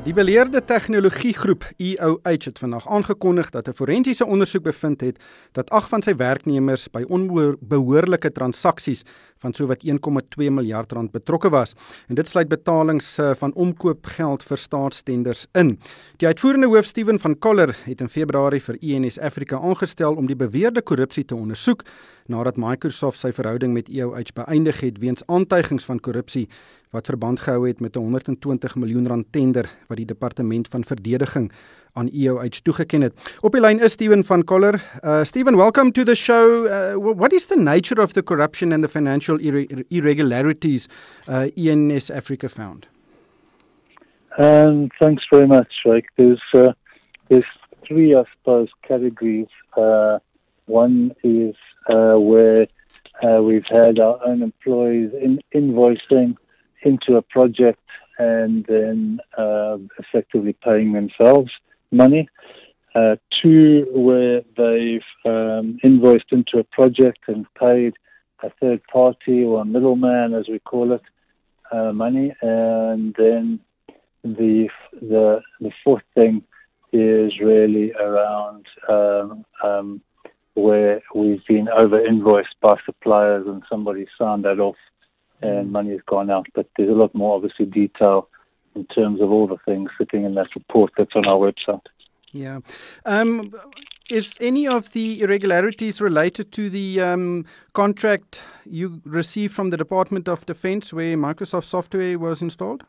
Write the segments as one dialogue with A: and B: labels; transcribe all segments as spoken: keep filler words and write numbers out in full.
A: Die beleerde tegnologiegroep E O H het vandag aangekondig dat 'n forensiese ondersoek bevind het dat agt van sy werknemers by onbehoorlike transaksies van sowat een komma twee miljard rand betrokke was. En dit sluit betalings van omkoopgeld vir staatstenders in. Die uitvoerende hoof Stephen van Coller het in Februarie vir E N S Africa aangestel om die beweerde korrupsie te ondersoek, nadat Microsoft sy verhouding met E O H beëindig het weens aantuigings van korrupsie wat verband gehou het met 'n honderd en twintig miljoen rand tender wat die Departement van Verdediging aan E O H toegeken het. Op die lyn is Stephen van Coller. Uh, Stephen, welcome to the show. Uh, what is the nature of the corruption and the financial irre- irregularities uh, E N S Africa found?
B: Um, thanks very much, Rick. There's, uh, there's three, I suppose, categories. Uh, one is uh, where uh, we've had our own employees in, invoicing into a project and then uh, effectively paying themselves money. Uh, two, where they've um, invoiced into a project and paid a third party or a middleman, as we call it, uh, money. And then the the the fourth thing is really around um, um, where we've been over-invoiced by suppliers and somebody signed that off and money has gone out. But there's a lot more, obviously, detail in terms of all the things sitting in that report that's on our website.
A: Yeah. Um, is any of the irregularities related to the um, contract you received from the Department of Defense where Microsoft software was installed?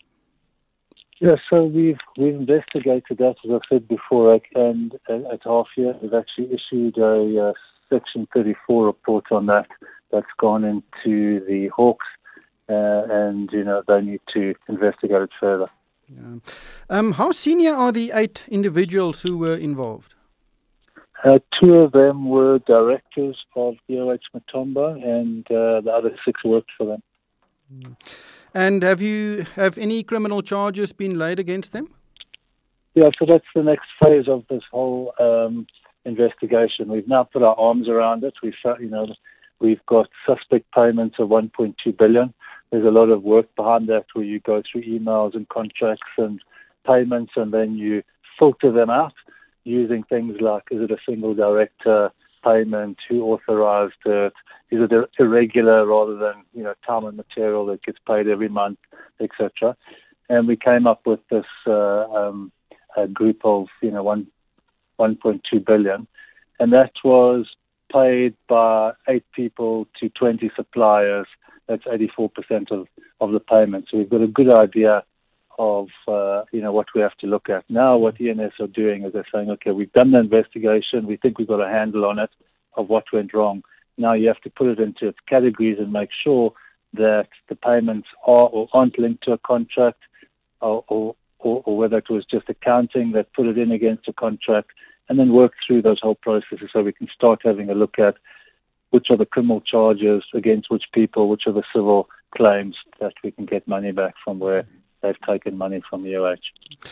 B: Yeah, so we've we've investigated that, as I said before, and at half year we've actually issued a uh, Section thirty-four report on that. That's gone into the Hawks. Uh, and, you know, they need to investigate it further.
A: Yeah. Um, how senior are the eight individuals who were involved?
B: Uh, two of them were directors of E O H Matomba, and uh, the other six worked for them.
A: Mm. And have you have any criminal charges been laid against them?
B: Yeah, so that's the next phase of this whole um, investigation. We've now put our arms around it. We've, you know, we've got suspect payments of one point two billion. There's a lot of work behind that where you go through emails and contracts and payments and then you filter them out using things like, is it a single director payment, who authorized it, is it irregular rather than, you know, time and material that gets paid every month, et cetera. And we came up with this uh, um, a group of, you know, one, one point two billion. And that was paid by eight people to twenty suppliers. That's eighty-four percent of, of the payment. So we've got a good idea of, uh, you know, what we have to look at. Now what E N S are doing is they're saying, okay, we've done the investigation. We think we've got a handle on it of what went wrong. Now you have to put it into its categories and make sure that the payments are or aren't linked to a contract or, or, or, or whether it was just accounting that put it in against a contract, and then work through those whole processes so we can start having a look at which are the criminal charges against which people, which are the civil claims that we can get money back from where they've taken money from E O H.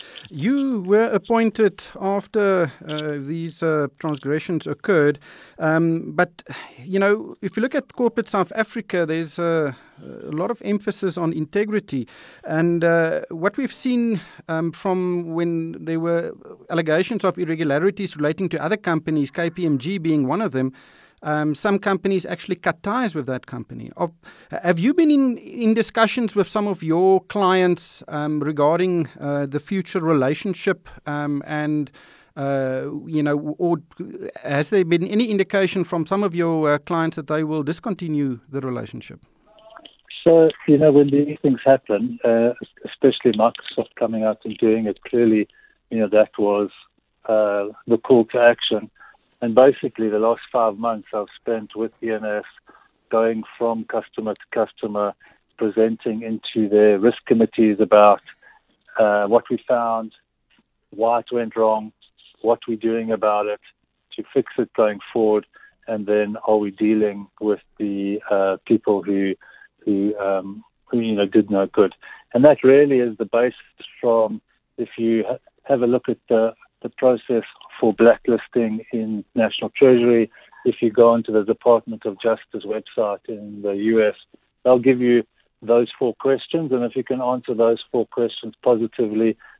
A: You were appointed after uh, these uh, transgressions occurred, um, but, you know, if you look at corporate South Africa, there's a, a lot of emphasis on integrity. And uh, what we've seen um, from when there were allegations of irregularities relating to other companies, K P M G being one of them, Um, some companies actually cut ties with that company. Of, have you been in, in discussions with some of your clients um, regarding uh, the future relationship um, and, uh, you know, or has there been any indication from some of your uh, clients that they will discontinue the relationship?
B: So, you know, when these things happen, uh, especially Microsoft coming out and doing it, clearly, you know, that was uh, the call to action. And basically, the last five months I've spent with E N S going from customer to customer, presenting into their risk committees about uh, what we found, why it went wrong, what we're doing about it, to fix it going forward, and then are we dealing with the uh, people who, who, um, who, you know, did no good. And that really is the basis from, if you ha- have a look at the the process for blacklisting in National Treasury. If you go onto the Department of Justice website in the U S, they'll give you those four questions, and if you can answer those four questions positively,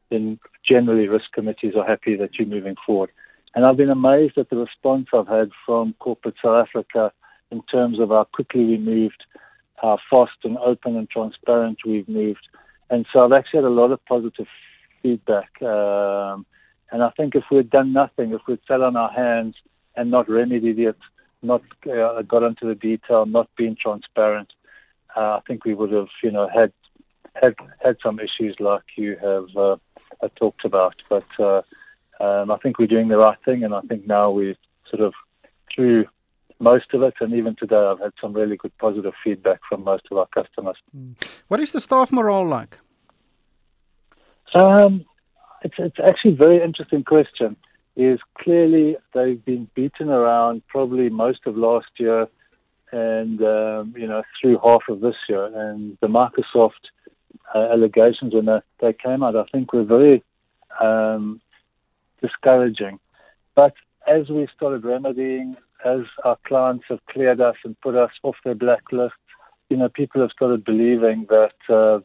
B: then generally risk committees are happy that you're moving forward. And I've been amazed at the response I've had from corporate South Africa in terms of how quickly we moved, how fast and open and transparent we've moved. And so I've actually had a lot of positive feedback. Um, and I think if we'd done nothing, if we'd sat on our hands and not remedied it, not uh, got into the detail, not been transparent, uh, I think we would have, you know, had had had some issues like you have uh, uh, talked about. But uh, um, I think we're doing the right thing, and I think now we're sort of through most of it, and even today I've had some really good positive feedback from most of our customers.
A: What is the staff morale like?
B: Um, it's, it's actually a very interesting question. Is clearly they've been beaten around probably most of last year and, um, you know, through half of this year. And the Microsoft uh, allegations when they, they came out, I think were very um, discouraging. But as we started remedying, as our clients have cleared us and put us off their blacklist, you know, people have started believing that uh,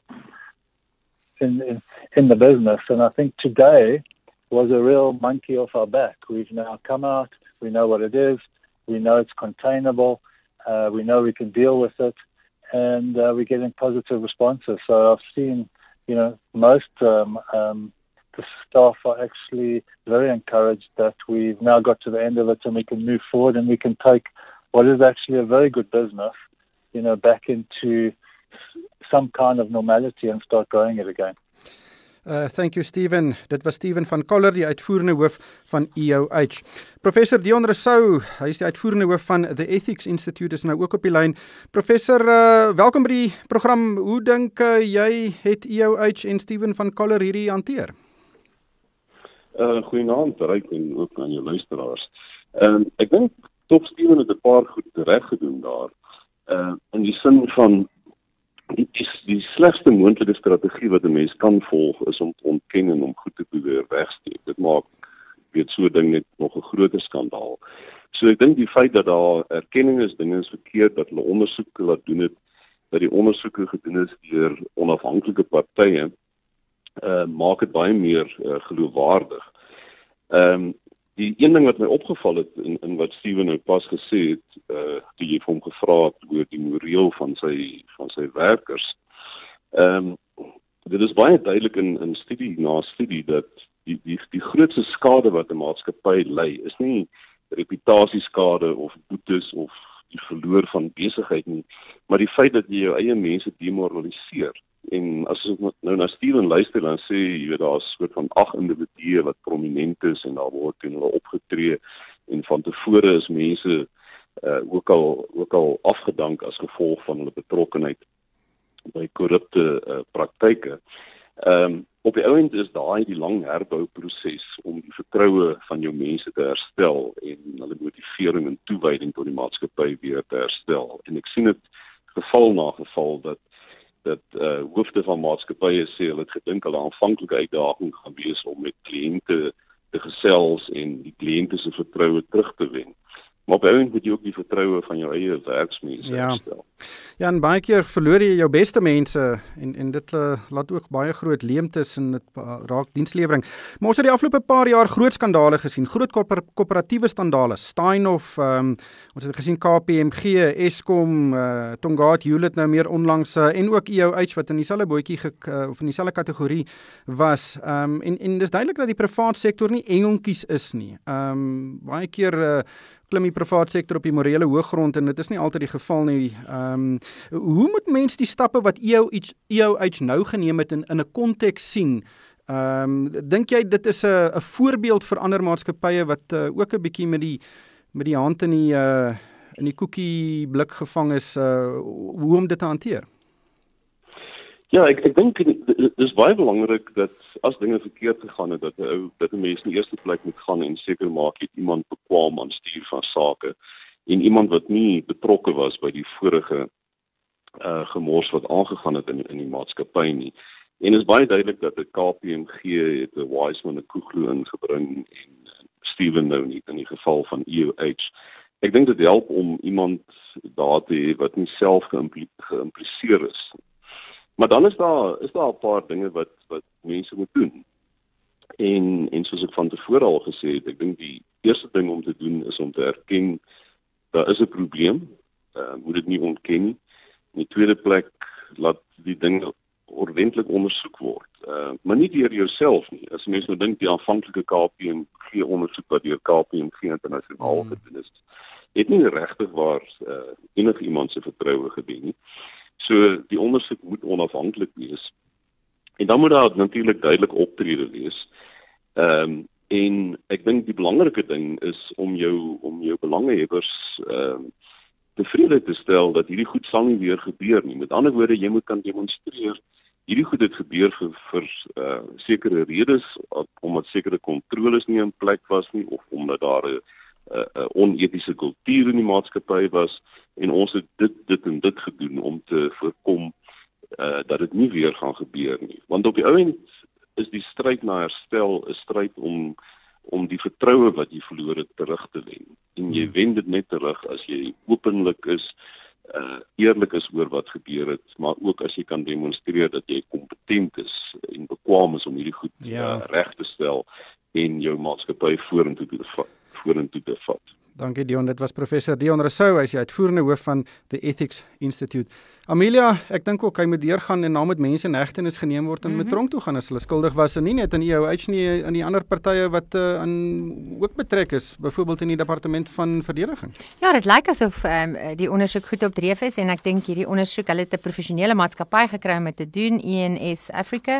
B: in, in in the business. And I think today was a real monkey off our back. We've now come out, we know what it is, we know it's containable, uh, we know we can deal with it, and uh, we're getting positive responses. So I've seen, you know, most um, um, the staff are actually very encouraged that we've now got to the end of it and we can move forward and we can take what is actually a very good business, you know, back into some kind of normality and start growing it again.
A: Uh, thank you, Stephen. Dit was Stephen van Coller, die uitvoerende hoof van E O H. Professor Dion Rousseau, hy is die uitvoerende hoof van The Ethics Institute, is nou ook op die lyn. Professor, uh, welkom by die program. Hoe dink uh, jy het E O H en Stephen van Coller hierdie hanteer?
C: Uh, Goeienaand, Ryk, en ook aan jou luisteraars. Uh, ek dink toch Stephen het 'n paar goed reg gedoen daar. Uh, in die sin van Die, die, die slegste moontlike strategie wat 'n mens kan volg is om te ontken en om goed te probeer wegsteek. Dit maak weet so 'n ding net nog 'n groter skandaal. So ek dink die feit dat daar erkenning is, dinge is verkeerd, dat hulle ondersoeke laat doen het, dat die ondersoeke gedoen is deur onafhanklike partye, uh, maak dit baie meer uh, geloofwaardig. Ehm um, Die een ding wat my opgeval het in, in wat Stephen nou pas gesê het, uh, toe jy vir hom gevra het oor die moreel van sy van sy werkers. Ehm um, dit is baie duidelik in in studie na studie dat die die die grootste skade wat 'n maatskappy ly, is nie reputasieskade of boetes of die verloor van besigheid nie, maar die feit dat jy jou eie mense demoraliseer. En as ons nou na Stephen luister, dan sê jy weet daar is 'n soort van ag individue wat prominent is en daar word teen hulle opgetree en van tevore is mense uh, ook al ook al afgedank as gevolg van hulle betrokkenheid by korrupte uh, praktyke. Ehm um, op die ouend is daai die lang herbouproses om die vertroue van jou mense te herstel en hulle motivering en toewyding tot die maatskappy weer te herstel. En ek sien dit geval na geval dat dat uh, hoofde van maatskappye sê hulle het gedink hulle aanvanklike uitdaging gaan wees om met kliënte te gesels en die kliënte se vertroue terug te wen. Maar op die ouend moet jy ook die vertroue van jou eie werksmense
A: ja.
C: herstel.
A: Ja, en baie keer verloor jy jou beste mense en en dit uh, laat ook baie groot leemtes en dit uh, raak dienslewering. Maar ons het die afgelope paar jaar groot skandale gesien, groot koöperatiewe skandale, Steinhoff, um, ons het gesien K P M G, Eskom, uh, Tongaat, Hewlett nou meer onlangs uh, en ook E O H wat in dieselfde bootjie uh, of in dieselfde kategorie was. Um, en en dis duidelik dat die private sektor nie engeltjies is nie. Um, baie keer uh, klim die private sektor op die morele hoëgrond en dit is nie altyd die geval nie. Ehm um, hoe moet mens die stappe wat E O H, E O H nou geneem het in in 'n konteks sien? Ehm um, dink jy dit is 'n 'n voorbeeld vir ander maatskappye wat uh, ook 'n bietjie met die met die hand in die uh, in die koekie blik gevang is, uh, hoe om dit te hanteer?
C: Ja, ek ek dink dit is baie belangrik dat as dinge verkeerd gegaan het, dat 'n ou dat 'n mens in die eerste plek moet gaan en seker maak jy iemand bekwam aan stuur van sake en iemand wat nie betrokke was by die vorige uh, gemors wat aangegaan het in in die maatskappy nie. En is baie duidelik dat die K P M G het 'n Wiseman 'n Kuglu ingebring en Stephen nou nie in die geval van E O H. Ek dink dit help om iemand daar te hê wat nie self geïmpliseer is. Maar dan is daar is daar 'n paar dinge wat wat mense moet doen. En en soos ek van tevore al gesê het, ek dink die eerste ding om te doen is om te erken daar is 'n probleem, uh, moet dit nie ontken nie. In die tweede plek laat die dinge ordentlik ondersoek word. Uh, maar nie deur jouself nie. As mense nou dink die aanvanklike K P M G ondersoek wat deur K P M G internasionaal mm. gedoen is, het nie regtig waar uh, enige iemand se vertroue gewen nie. So die ondersoek moet onafhanklik wees. En dan moet daar natuurlik duidelik optrede wees. Ehm um, en ek dink die belangrike ding is om jou om jou belangehebbers ehm um, tevrede te stel dat hierdie goed sal nie weer gebeur nie. Met ander woorde, jy moet kan demonstreer hierdie goed het gebeur vir vir uh, sekere redes, omdat sekere kontroles nie in plek was nie of omdat daar 'n uh, uh, onetiese kultuur in die maatskappy was en ons het dit dit en dit gedoen om te voorkom uh, dat dit nie weer gaan gebeur nie. Want op die ou end is die stryd na herstel 'n stryd om om die vertroue wat jy verloor het terug te wen. En jy wen dit net terug as jy openlik is, uh, eerlik is oor wat gebeur het, maar ook as jy kan demonstreer dat jy kompetent is en bekwaam is om hierdie goed ja. uh, reg te stel en jou maatskappy vorentoe te vat, vorentoe te vat.
A: Dankie Dion, dit was professor Dion Rousseau, hy is die uitvoerende hoof van The Ethics Institute. Amelia, ek dink ook hy moet deurgaan en nou met mense in hegtenis geneem word en mm -hmm. met tronk toe gaan as hulle skuldig was en nie net in E O H nie, in die ander partye wat uh, aan ook betrek is, byvoorbeeld in die departement van verdediging.
D: Ja, dit lyk asof um, die ondersoek goed op dreef is en ek dink hierdie ondersoek, hulle het 'n professionele maatskappy gekry om dit te doen, E N S Africa.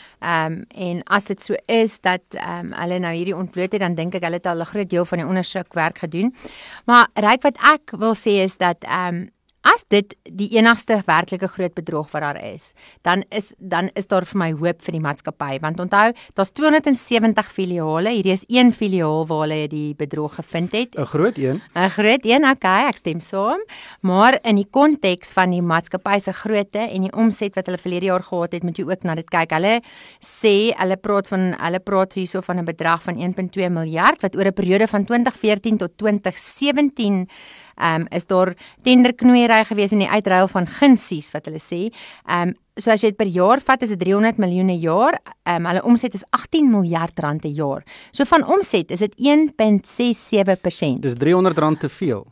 D: Um, en as dit so is dat um, hulle nou hierdie ontbloot het, dan dink ek hulle het al 'n groot deel van die ondersoekwerk gedoen. Maar ryk wat ek wil sê is dat um, as dit die enigste werklike groot bedrog wat daar is, dan is dan is daar vir my hoop vir die maatskappy, want onthou, daar's twee honderd en sewentig filiale, hierdie is een filiaal waar hulle die bedrog gevind het.
A: 'n Groot een.
D: 'n Groot een, okay, ek stem saam, maar in die konteks van die maatskappy se grootte en die omset wat hulle verlede jaar gehad het, moet jy ook na dit kyk. Hulle sê, hulle praat van hulle praat hierso van 'n bedrag van een komma twee miljard wat oor 'n periode van twintig veertien tot twintig sewentien Um, is daar tenderknoeiery gewees in die uitruil van gunsies wat hulle sê. Um, so as jy dit per jaar vat, is dit driehonderd miljoen per jaar. Um, hulle omset is agttien miljard rand per jaar. So van omset is dit een komma ses sewe persent.
A: Dis driehonderd rand te veel.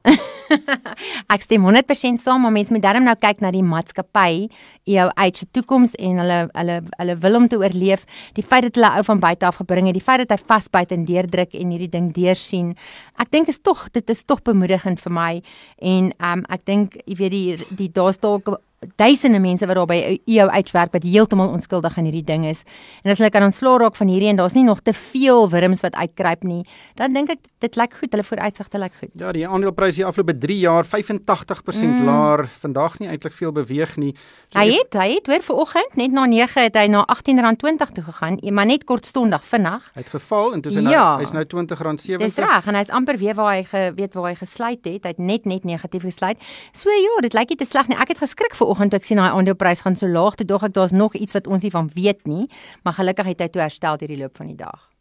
D: Ek stem honderd persent saam, maar mense moet darm nou kyk na die maatskappy, E O H se toekoms en hulle hulle hulle wil om te oorleef. Die feit dat hulle ou van buite af gebring het, die feit dat hy vasbyt en deurdruk en hierdie ding deursien. Ek dink is tog dit is tog bemoedigend vir my en um, ek dink jy weet die die daar's dalk duisende mense wat daar by E O H werk wat heeltemal onskuldig aan hierdie ding is. En as hulle kan ontslaa raak van hierdie en daar's nie nog te veel wurms wat uitkruip nie, dan dink ek dit lyk goed, hulle vooruitsigte lyk goed.
A: Ja, die aandeleprys die afgelope drie jaar vyfentagtig persent mm. laer, vandag nie eintlik veel beweeg nie.
D: So hy het, hy het weer vanoggend net na nege het hy na agttien rand twintig toe gegaan, maar net kortstondig vinnig.
A: Hy het geval en toe is hy
D: ja,
A: nou hy's nou twintig rand sewentig.
D: Dis reg en hy's amper weer waar hy ge, weet waar hy gesluit het. Hy het net net negatief gesluit. So ja, dit lyk nie te sleg nie. Ek het geskrik vanoggend toe ek sien hy aandeleprys gaan so laag, toe dog ek daar's nog iets wat ons nie van weet nie, maar gelukkig het hy toe herstel deur die loop van die dag.